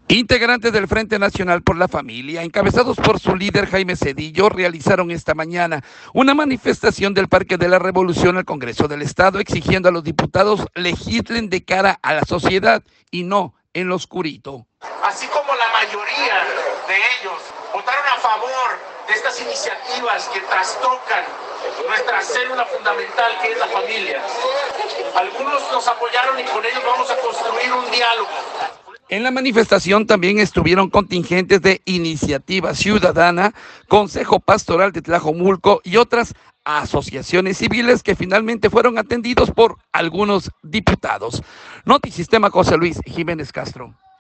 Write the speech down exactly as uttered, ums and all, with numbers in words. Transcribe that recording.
Integrantes del Frente Nacional por la Familia, encabezados por su líder Jaime Cedillo, realizaron esta mañana una manifestación del Parque de la Revolución al Congreso del Estado, exigiendo a los diputados legislen de cara a la sociedad y no en lo oscurito. Así como la mayoría de ellos votaron a favor de estas iniciativas que trastocan nuestra célula fundamental, que es la familia. Algunos nos apoyaron y con ellos vamos a construir un diálogo. En la manifestación también estuvieron contingentes de Iniciativa Ciudadana, Consejo Pastoral de Tlajomulco y otras asociaciones civiles que finalmente fueron atendidos por algunos diputados. Notisistema José Luis Jiménez Castro.